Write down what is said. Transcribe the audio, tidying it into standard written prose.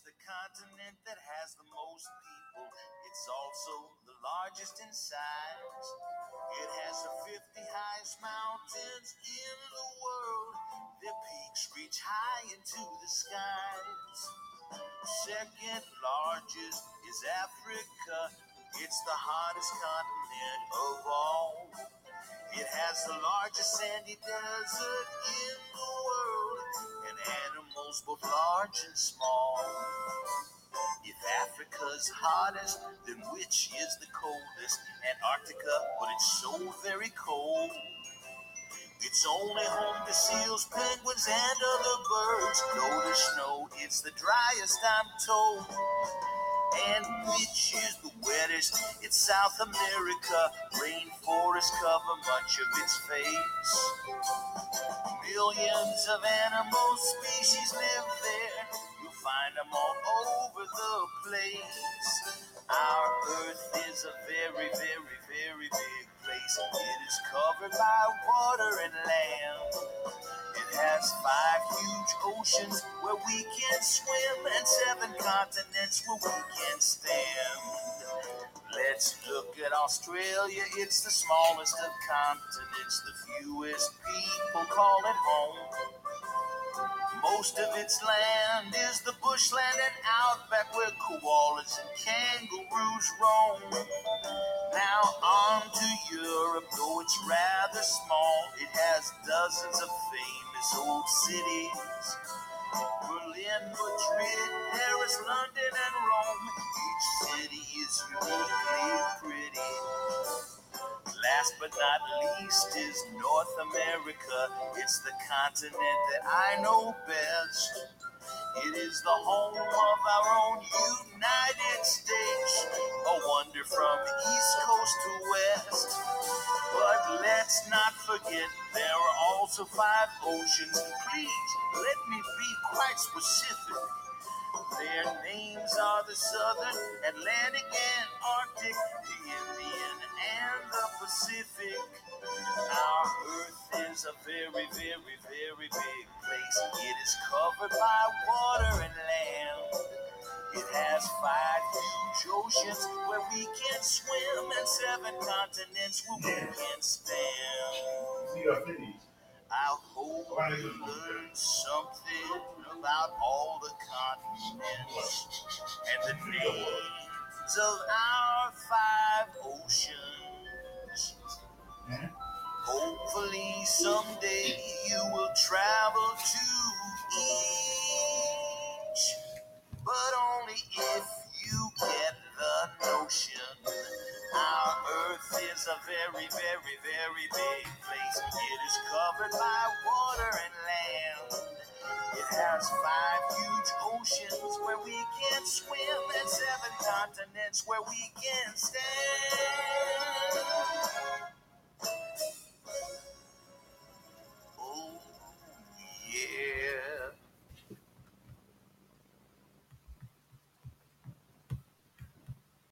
the continent that has the most people. It's also the largest in size. It has the 50 highest mountains in the world. Their peaks reach high into the skies. Second largest is Africa. It's the hottest continent of all. It has the largest sandy desert in the world, and animals both large and small. If Africa's hottest, then which is the coldest? Antarctica, but it's so very cold. It's only home to seals, penguins, and other birds. No, to snow, it's the driest, I'm told. And which is the wettest? It's South America. Rainforests cover much of its face. Millions of animal species live there. You'll find them all over the place. Our Earth is a very, very, very big place. It is covered by water and land. It has 5 huge oceans where we can swim and 7 continents where we can stand. Let's look at Australia. It's the smallest of continents. The fewest people call it home. Most of its land is the bushland and outback where koalas and kangaroos roam. Now on to Europe, though it's rather small. It has dozens of famous old cities. Berlin, Madrid, Paris, London, and Rome. Each city is uniquely pretty. Last but not least is North America. It's the continent that I know best. It is the home of our own United States, a wonder from east coast to west. But let's not forget there are also 5 oceans. Please, let me be quite specific. Their names are the Southern, Atlantic, and Arctic, the Indian, and the Pacific. Our Earth is a very, very, very big place. It is covered by water and land. It has 5 huge oceans where we can swim and 7 continents where we can stand. I hope you learned something about all the continents and the names of our 5 oceans. Hopefully someday you will travel to each, but only if you get the notion. Our Earth is a very, very, very big place. It is covered by water and land. It has 5 huge oceans where we can swim and 7 continents where we can stand.